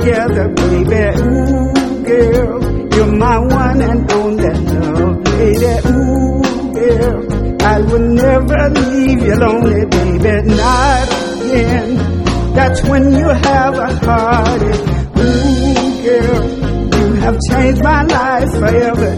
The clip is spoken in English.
together, baby. Ooh, girl, you're my one and only love, baby. Ooh, girl, I will never leave you lonely, baby. Not again. That's when you have a heartache. Ooh, girl, you have changed my life forever,